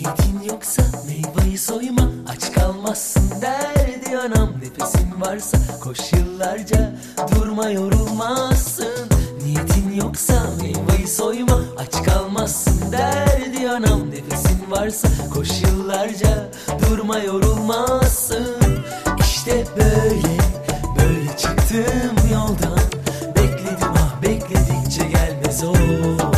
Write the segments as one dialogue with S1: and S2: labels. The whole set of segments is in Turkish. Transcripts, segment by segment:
S1: Niyetin yoksa meyveyi soyma, aç kalmazsın derdi anam. Nefesin varsa koş yıllarca, durma yorulmazsın. Niyetin yoksa meyveyi soyma, aç kalmazsın derdi anam. Nefesin varsa koş yıllarca, durma yorulmazsın. İşte böyle, böyle çıktım yoldan. Bekledim ah bekledikçe gelmez oldu.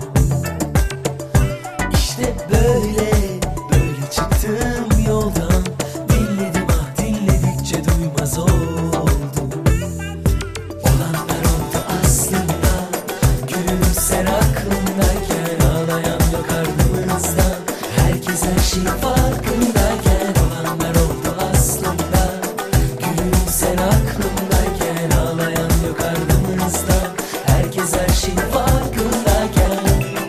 S1: İşte böyle, böyle çıktım yoldan. Dinledim ah dinledikçe duymaz oldum. Olanlar oldu aslında, gülümser aklımdayken. Ağlayan yok ardımızda, herkes her şey farkındayken. Olanlar oldu aslında, gülümser aklımdayken. Ağlayan yok ardımızda, herkes her şey farkındayken.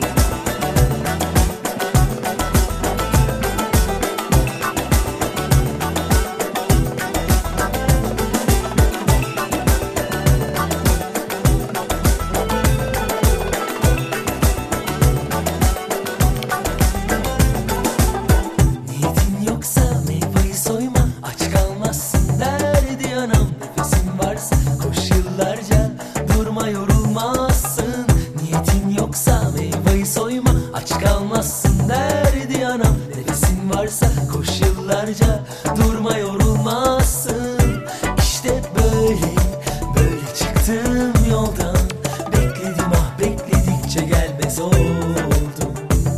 S1: Niyetin yoksa meyveyi soyma, aç kalmazsın derdi anam. Nefesin varsa koş yıllarca, durma yorulmazsın. Niyetin yoksa meyveyi soyma, aç kalmazsın derdi anam. Nefesin varsa koş yıllarca, durma yorulmazsın. İşte böyle, böyle çıktım yoldan. Bekledim ah bekledikçe gelmez oldum.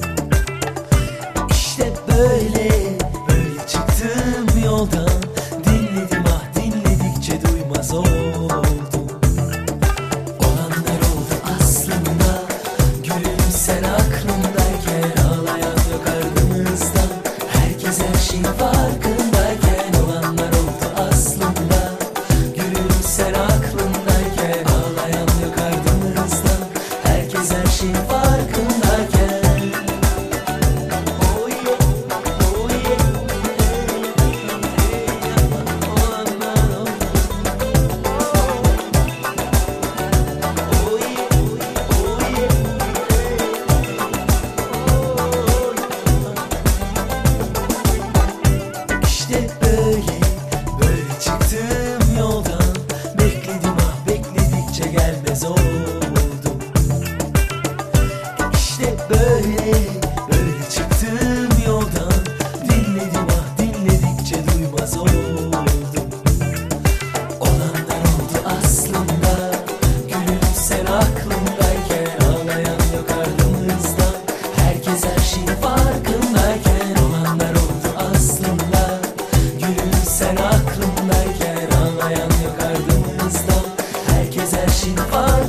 S1: İşte böyle, böyle çıktım yoldan. Dinledim ah dinledikçe duymaz oldum. Olanlar oldu aslında, gülümser aklımdayken. Ağlayan yok ardımızda, herkes her şeyin farkındayken. Olanlar oldu aslında, gülümser aklımdayken. Ağlayan yok ardımızda, herkes her şeyin farkındayken. Oh yeah, oh yeah, olanlar oldu. Oh yeah, oh yeah, İşte böyle, böyle çıktım yoldan. Bekledim ah bekledikçe gelmez oldum. İşte böyle, böyle çıktım yoldan. Dinledim ah dinledikçe duymaz oldum. Olanlar oldu aslında, gülümser aklımdayken. Ağlayan yok ardımızda, herkes her şeyin farkındayken. Olanlar oldu aslında, gülümser aklımdayken. Ağlayan yok ardımızda, herkes her şeyin farkındayken.